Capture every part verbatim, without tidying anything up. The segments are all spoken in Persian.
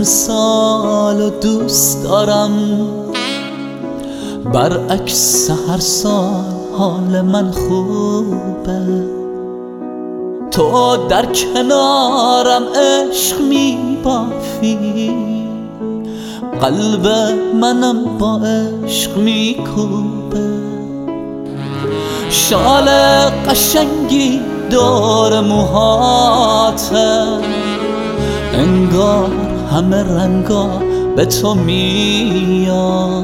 امسال و دوست دارم، برعکس هر سال حال من خوبه. تو در کنارم عشق میبافی، قلب منم با عشق میکوبه. شال قشنگی دور موهاته، انگار همه رنگا به تو میاد.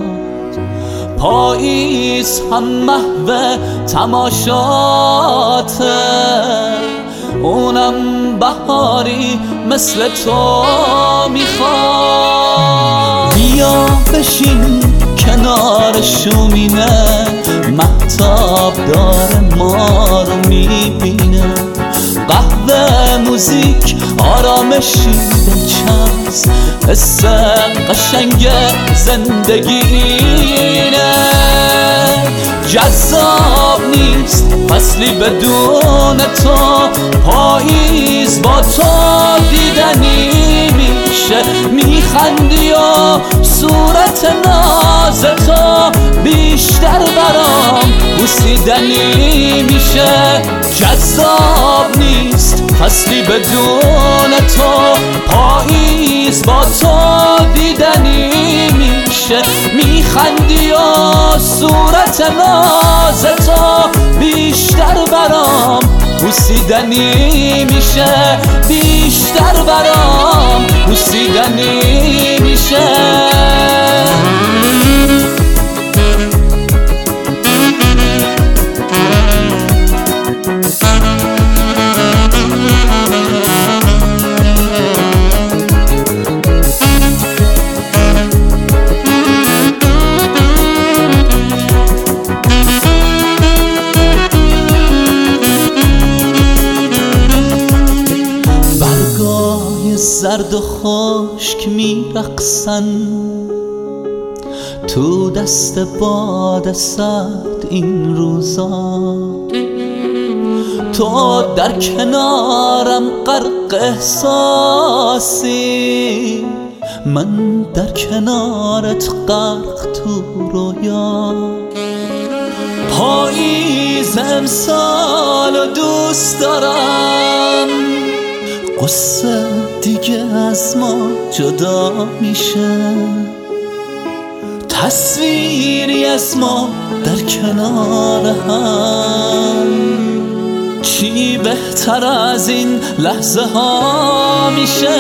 پاییز هم محو تماشاته، اونم بهاری مثل تو میخواد. بیا بشین کنار شومینه، مهتاب داره ما رو میبینه. قهوه، موزیک، آرامشی دلچسب، حس قشنگ زندگی اینه. جذاب نیست فصلی بدون تو، پاییز با تو دیدنی میشه. میخندی و صورت ناز تو بیشتر برام بوسیدنی میشه. جذاب نیست فصلی بدون تو، پاییز با تو دیدنی میشه. میخندی و صورت ناز تو بیشتر برام بوسیدنی میشه. بیشتر برام بوسیدنی میشه. زرد و خشک میرقصن تو دست باد سرد این روزا. تو در کنارم غرق احساسی، من در کنارت غرق تو رویا. پاییز امسال و دوست دارم، قصه دیگه از ما جدا میشه. تصویری از ما در کنار هم، چی بهتر از این لحظه ها میشه.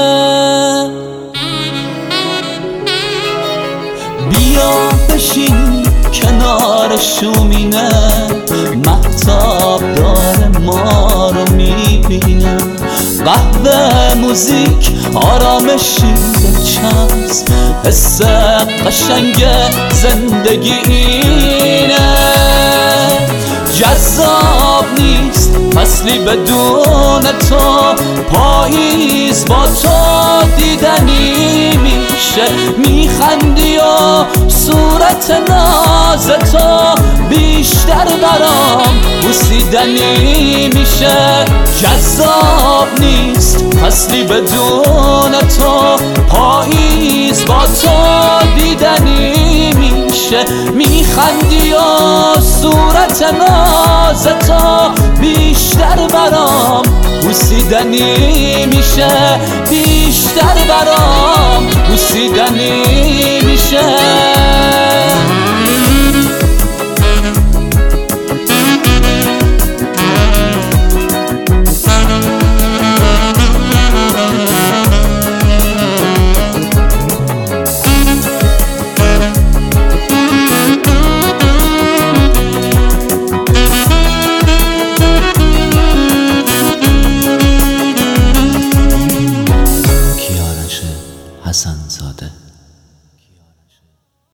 بیا بشین کنار شومینه، مهتاب داره ما رو میبینه. قهوه، موزیک، آرامشی دلچسب، حس قشنگ زندگی اینه. جذاب نیست فصلی بدون تو، پاییز با تو دیدنی میشه. میخندی و صورت ناز تو بیشتر برام بوسیدنی میشه. جذاب نیست فصلی بدون تو، پاییز با تو دیدنی میشه. میخندی و صورت ناز تو بیشتر برام بوسیدنی میشه. بیشتر برام بوسیدنی